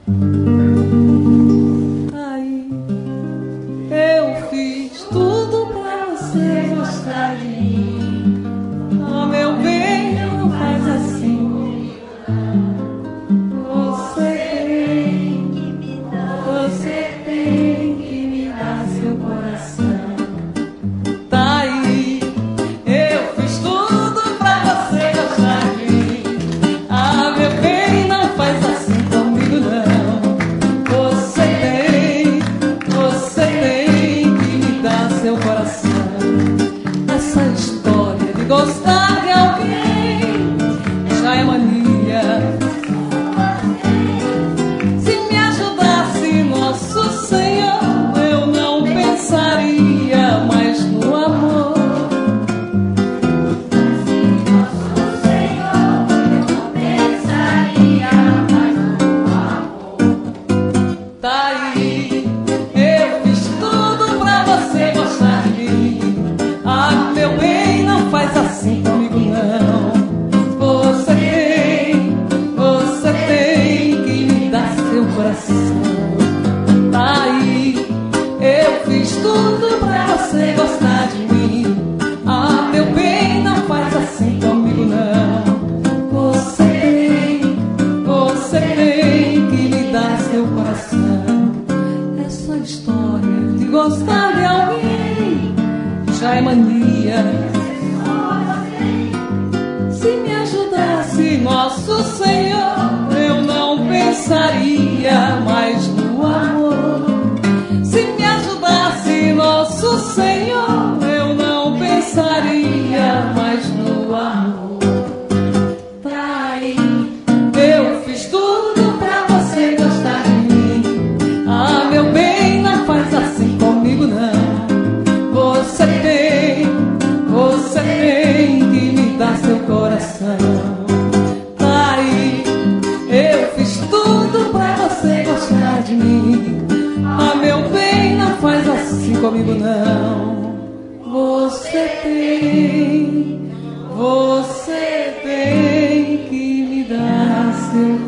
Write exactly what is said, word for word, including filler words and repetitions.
Aí eu fiz tudo pra você gostar de mim. Ah, meu bem, não faz assim. Você tem que me dar, você tem que me dar seu coração. Tá aí, eu fiz tudo pra você gostar de mim. Ah, meu bem, não faz assim comigo não. Você tem, você tem que me dar seu coração. Essa história de gostar de alguém já é mania. Se me ajudasse nosso Senhor, eu não pensaria mais no amor. Nosso Senhor, eu não pensaria mais no amor. Tá aí, eu fiz tudo pra você gostar de mim. Ah, meu bem, não faz assim comigo não. Você tem, você tem que me dar seu coração. Tá aí, eu fiz tudo pra você gostar de mim. Ah, meu bem, não faz assim comigo não. Você tem, você tem que me dar seu coração. Essa história de gostar de alguém já é mania. Se me ajudasse nosso Senhor, eu não pensaria mais no amor. Se me ajudasse nosso Senhor, eu não pensaria mais no amor. Tá aí, eu fiz tudo pra você gostar de mim. Ah, meu bem, não faz assim comigo não. Você tem, você tem que me dar seu coração. Tá aí, eu fiz tudo pra você gostar de mim. Ah, meu bem, não faz assim comigo não. Você tem, você tem que me dar seu